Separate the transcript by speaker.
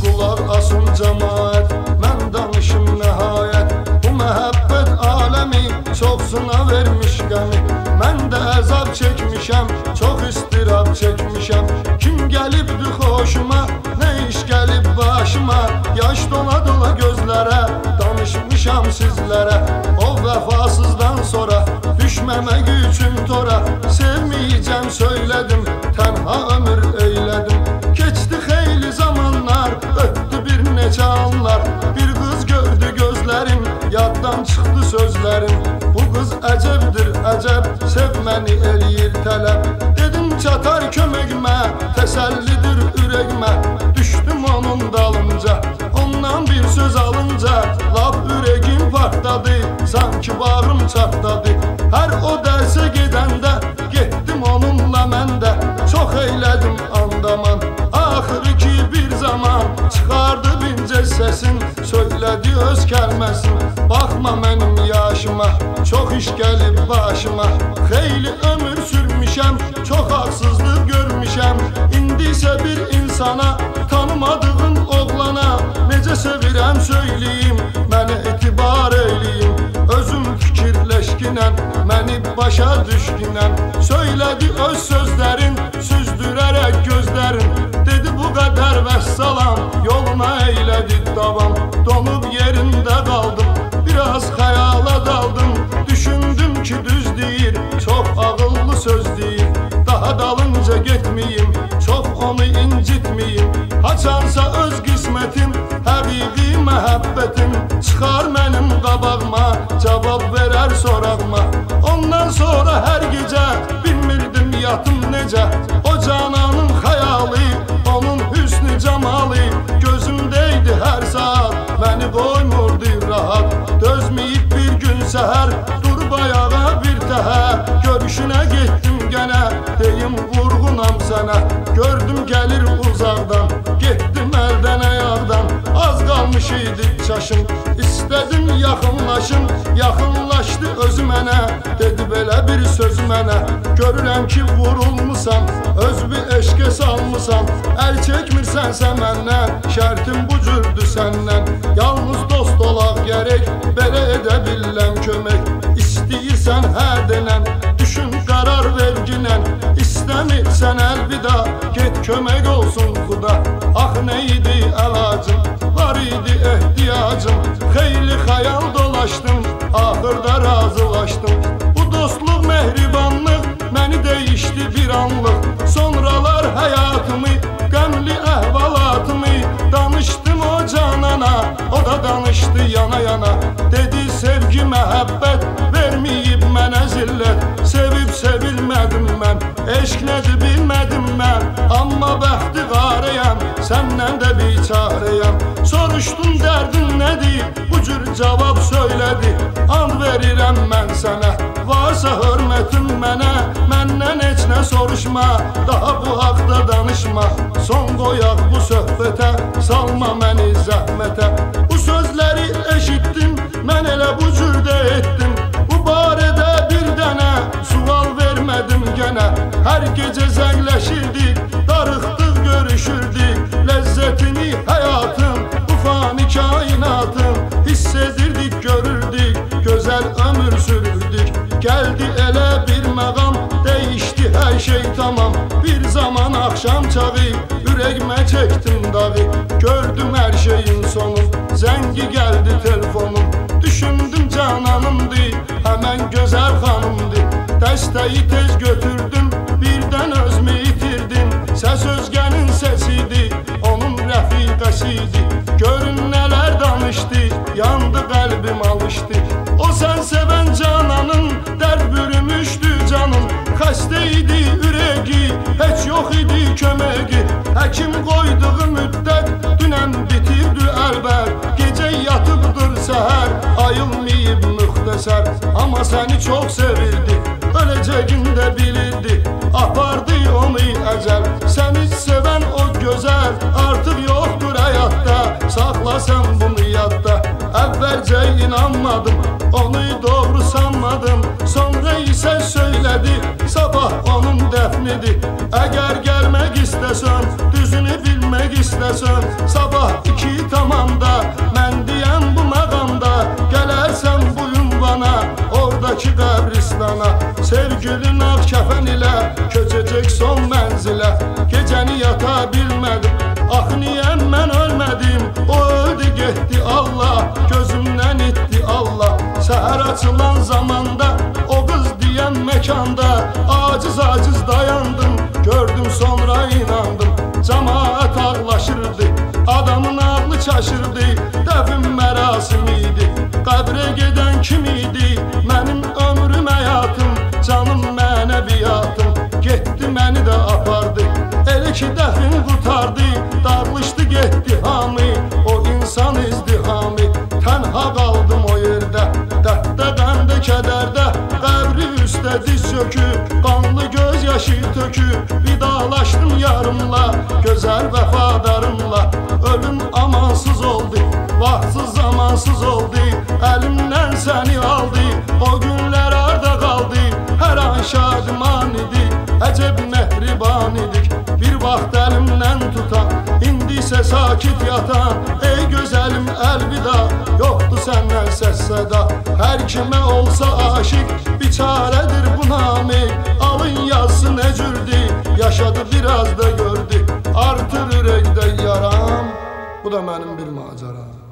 Speaker 1: Qulaq asın cəmaət, mən danışım nəhayət. Bu məhəbbət aləmi çox sına vermiş qəmi. Mən də əzab çəkmişəm, çox istirab çəkmişəm. Kim gəlibdi xoşuma, nə iş gəlib başıma. Yaş dola dola gözlərə, danışmışam sizlərə. O vəfasızdan sonra düşməmək üçün tora. Sevməyəcəm söylədim, tənha ömür eylədim. Keçdi xeyli zamanlar, ötdü bir neçə anlar. Bir qız gördü gözlərim, yaddan çıxdı sözlərim. Bu qız əcəbdir əcəb, sevməni eləyir tələb. Dedim çatar köməkmə, təsəllidir ürəkmə. Düşdüm onun dalınca, ondan bir söz alınca. Lap ürəgim partladı, sanki bağrım çatladı. Hər o dərsə gedəndə, getdim onunla mən də. Çox eylədim andaman, axırı ki bir zaman çıxardı bincə səsin, söylədi öz kəlməsin. Baxma mənim yaşıma, çox iş gəlib başıma. Xeyli ömür sürmüşəm, çox haqsızlıq görmüşəm. İndi isə bir insana, tanımadığım oğlana necə sevirəm söyləyim, mənə etibar eyləyim. Özüm fikirləşkinən, məni başa düşkünən. Söylədi öz sözlərin, süzdürərək gözlərin. Dedi bu qədər vəssalam, yoluna eylədi davam. Donub yerində qaldım, biraz xəyala daldım. Düşündüm ki düz deyir, çox ağıllı söz deyir. Daha dalınca getməyim, çox onu incitməyim. Haçansa öz qismətim, həqiqi məhəbbətim. Çıxar mənim qabağıma, cavab verər sorağıma. Ondan sonra hər gecə bilmirdim yatım necə. O cananın xəyalı, onun hüsnü cəmalı gözümdəydi hər saat, məni qoymurdu rahat. Dözməyib bir gün səhər, durub ayağa bir təhər. Görüşünə getdim gənə, deyim vurğunam sənə. Gördüm gəlir uzaqdan, getdim əldən ayaqdan. Az qalmış idi çaşım, istədim yaxınlaşım. Yaxınlaşdı özü mənə, dedi belə bir söz mənə. Görürəm ki vurulmusan, öz bir eşqə salmısan. Əl çəkmirsənsə məndən, şərtim bu cürdür səndən. Yalnız dost olaq gərək, belə edə biləm kömək. İstəyirsən hə denən, düşün qərar verginən. İstəmirsən əlvida, get kömək olsun xuda. Ax nə idi əlacım, var idi ehtiyacım. Xeyli xəyal dolaşdım, axırda razılaşdım. Bu dostluq, mehribanlıq məni dəyişdi bir anlıq. Sonralar həyatımı, qəmli əhvalatımı danışdım o canana, o da danışdı yana yana. Dedi sevgi məhəbbət verməyib mənə zillət. Sevib sevilmədim mən, eşq nədir bilmədim mən. Amma bəxti qarəyəm, səndən də biçarəyəm. Soruşdum dərdin nədir, bu cür cavab söylədi. And verirəm mən sənə, varsa hörmətin mənə. Məndən heç nə soruşma, daha bu haqda danışma. Son qoyaq bu söhbətə, salma məni zəhmətə. Bu sözləri eşitdim, mən elə bu cürdə etdim. Bu barədə bir dənə sual vermədim gənə. Hər gecə zəngləşirdik, darıxdıq görüşürdük. Ləzzətini həyatın, bu fani kainatın hiss edirdik, görürdük, gözəl ömür sürürdük. Gəldi elə bir məqam, dəyişdi hər şey tamam. Bir zaman axşam çağı, ürəkmə çəkdim dağı. Gördüm hər şeyin sonun, zəngi gəldi telefonum. Düşündüm cananımdı, həmən gözəl xanımdı. Dəstəyi tez götürdüm, birdən özümü itirdim. Səs özgənin səsidi, onun rəfiqəsidi. Görün nələr danışdı, yandı qəlbim alışdı. O sən sevən cananın, dərd bürümüşdü canın. Xəstə idi ürəgi, heç yox idi köməgi. Həkim qoyduğu müddət, dünən bitirdi əlbət. Gecə yatıbdır səhər, ayılmayıb müxtəsər. Amma səni çox sevirdi, öləcəgində bilirdi. Apardı onu əcəl, səni sevən o gözəl. Artıq yoxdur həyatda, saxla sən bunu yadda. Əvvəlcə inanmadım, onu doğru sanmadım. Sonra isə söylədi, sabah onun dəfnidir. Əgər gəlmək istəsən, düzünü bilmək istəsən, sabah gedəcək son mənzilə. Gecəni yata bilmədim, axı niyə mən ölmədim? O öldü getdi Allah, gözümdən itdi Allah. Səhər açılan zamanda, o qız deyən məkanda aciz dayandım, gördüm sonra inandım. Cəmaət ağlaşırdı, adamın ağlı çaşırdı. Dəfn mərasimi idi, qəbrə gedən kim idi? Mənim ömrüm həyatım, canım mənəviyyatım. Getdi məni də apardı, elə ki dəfn qutardı. Dağılışdı getdi hamı, o insan izdihamı. Tənha qaldım o yerdə, dərddə, qəmdə, kədərdə. Qəbri üstə diz çöküb, qanlı göz yaşı töküb. Vidalaşdım yarımla, gözəl vəfadarımla. Ölüm amansız oldu, vaxtsız zamansız oldu. Əlimdən səni aldı, o günlər arda qaldı. Hər an şadiman idi, əcəb mehriban idik. Bir vaxt əlimdən tutan, indi isə sakit yatan. Ey gözəlim əlvida, yoxdur səndən səs səda. Hər kimə olsa aşiq, biçarədir bu namik. Alın yazsın əcürdü, yaşadı biraz da gördü. Artır ürəkdə yaram, bu da mənim bir macəram.